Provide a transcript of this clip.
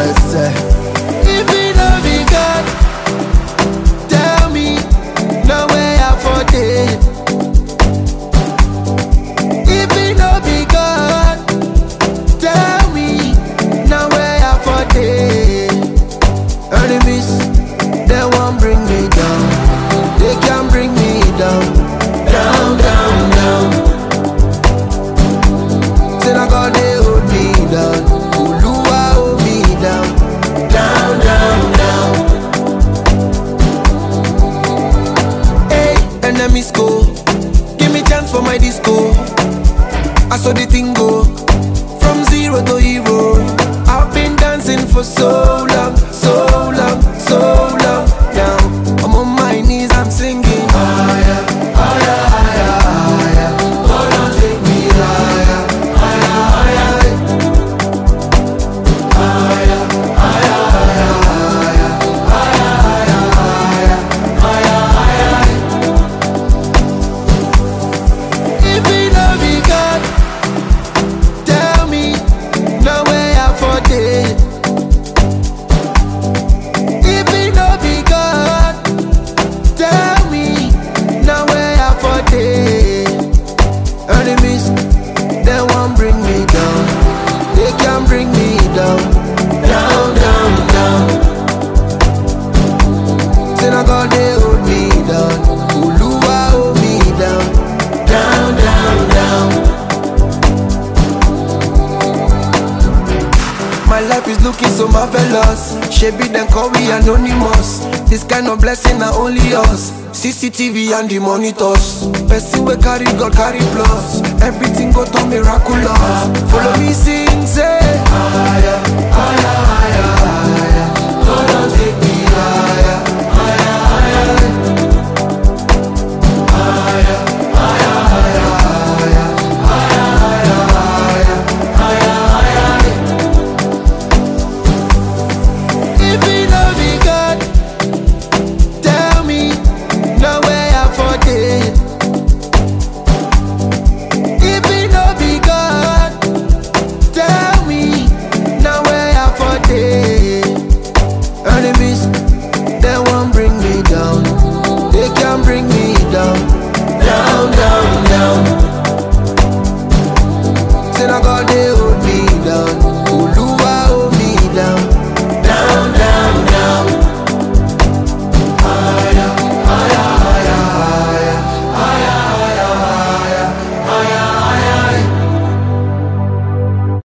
yes. If it no be God, tell me, no way I for it. If it no be God, tell me, no way I for it. Enemies, they won't bring me down. They can't bring me down. Down, down, down. Say I God, they hold me down. Oluwa hold me down. Down, down, down. Hey, enemies go. Give me chance for my disco. I saw the thing go. From zero to hero. I've been dancing for so long, so long, so long. Now I'm on my knees, I'm singing. Higher, higher, higher, higher. God don't take me higher, higher, higher. Higher, higher, higher, higher, higher, higher, higher, higher. If it no be God, tell me, no way I for it. If it no be God, tell me, no way I for it. Enemies, they won't bring me down. They can't bring me down. Down, down, down. Say now God, they hold me down. Oluwa hold me down. Down, down, down. My life is looking so marvelous. Shebi then call we anonymous. This kind of blessing are only us. CCTV and the monitors. Person we carry God carry plus. Everything go to miraculous. Follow me sing say higher, higher.